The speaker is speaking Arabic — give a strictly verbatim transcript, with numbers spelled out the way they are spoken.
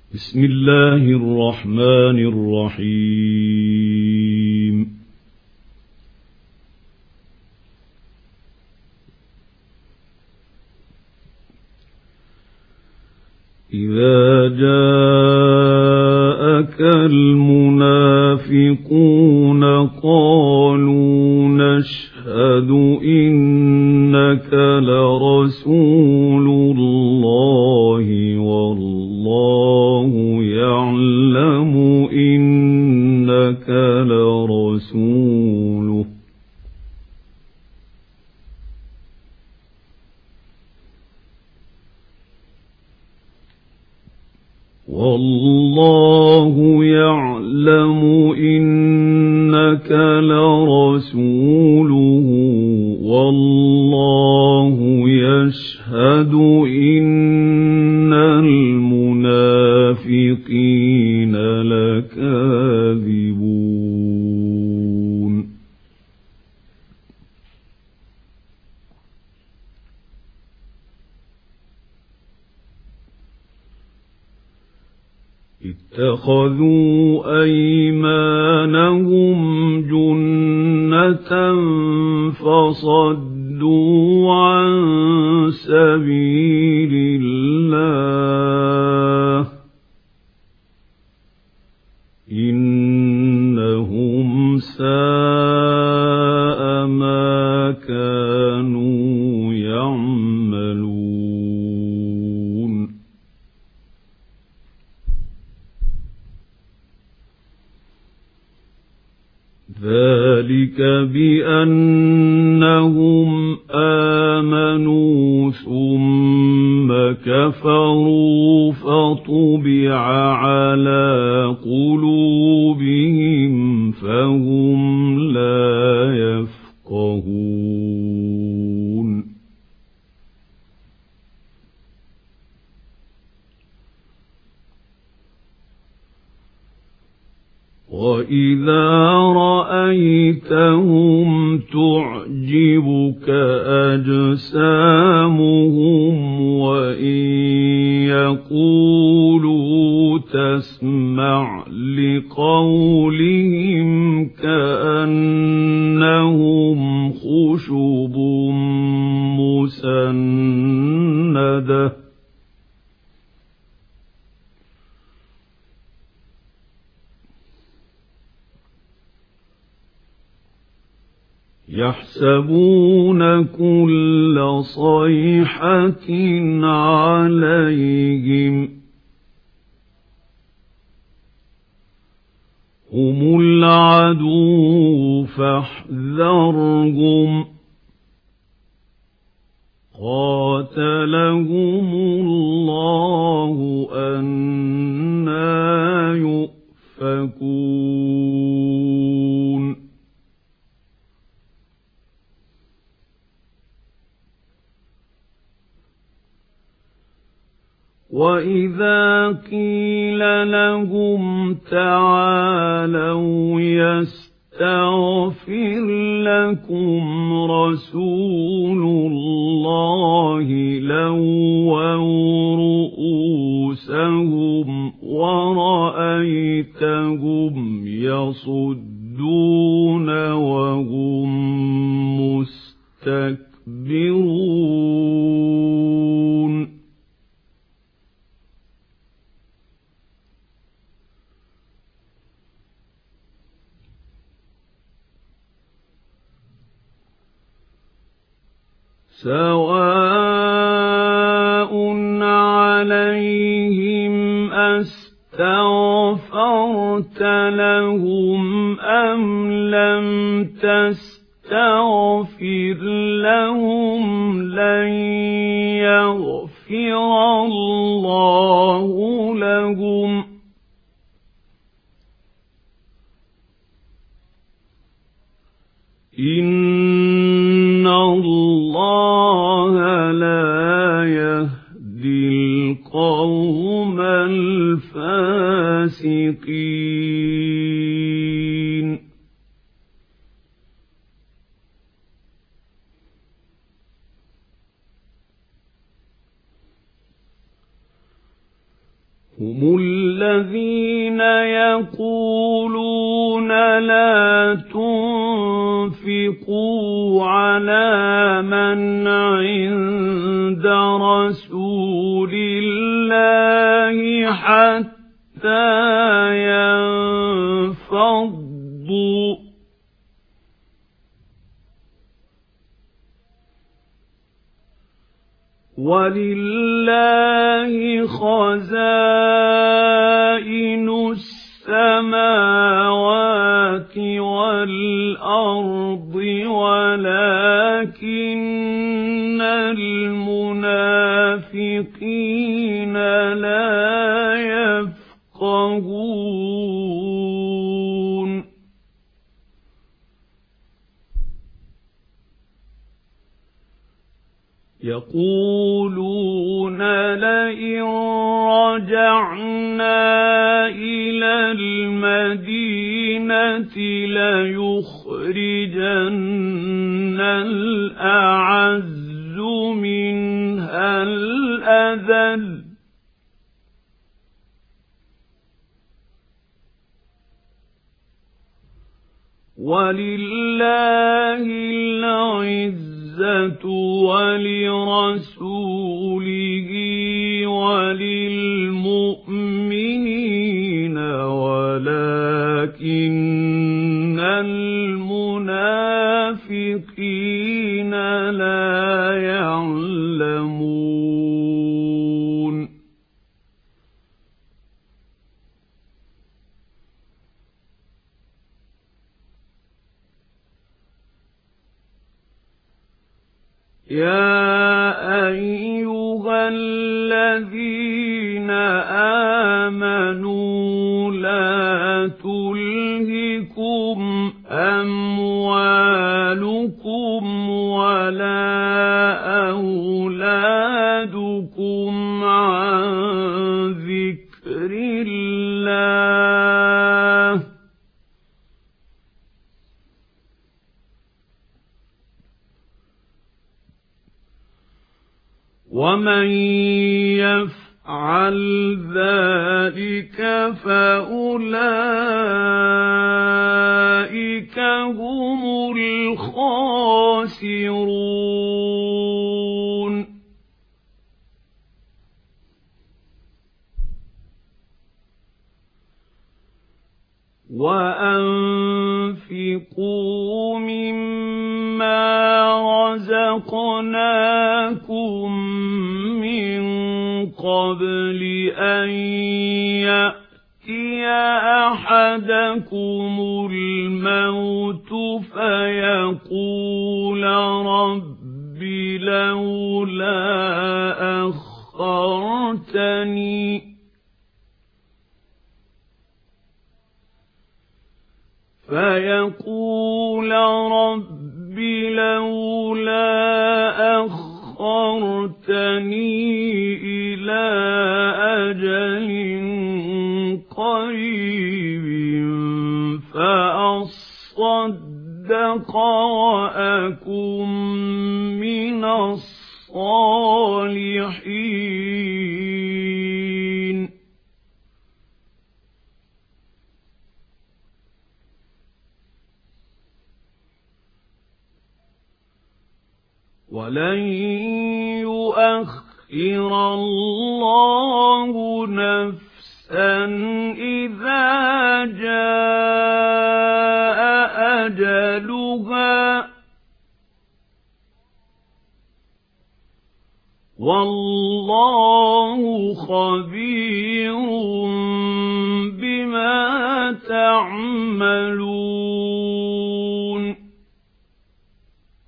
بسم الله الرحمن الرحيم. إذا جاءك المنافقون قالوا نشهد إنك لرسول الله والله يعلم إنك لرسوله والله يعلم إنك لرسوله والله يشهد إن المنافقين لكاذبون. اتخذوا أيمانهم جنة فصدوا عن سبيل الله إنهم ساء ما كانوا يعملون. ذلك بأنهم آمنوا ثم كفروا فطبع على قلوبهم فهم لا يفقهون. وإذا رأيتهم تعجبك أجسامهم وإن يقولوا تسمع لقولهم كأنهم خشب مسندة يحسبون كل صيحة عليهم هم العدو فاحذرهم قاتلهم الله أنى يؤفكون. وإذا قيل لهم تعالوا يستغفر لكم رسول الله لووا رؤوسهم ورأيتهم يصدون وهم مستكبرون. سواء عليهم أستغفرت لهم أم لم تستغفر لهم لن يغفر الله لهم إن الله لا يهدي القوم الفاسقين. هم الذين يقولون لا تنفقوا على من عند رسول الله حتى ينفضوا ولله خزائن السماوات والأرض ولكن المنافقين لا يفقهون يقولون لئن رجعنا إلى المدينة ليخرجن الأعز منها الأذل ولله العزة ولرسوله وللمؤمنين ولكن المنافقين لا يعلمون يا أيها الذين آمنوا لا تلهكم أموالكم ولا أولادكم عن ذكر الله ومن يفعل ذلك فأولئك هم الخاسرون وأنفقوا مما رزقناكم من قبل أن يأتي أحدكم الموت فيقول رب لولا أخرتني فيقول رب لولا أخرتني إلى أجل قريب فأصدق وأكن من الصالحين ولن يؤخر الله نفسا إذا جاء أجلها والله خبير بما تعملون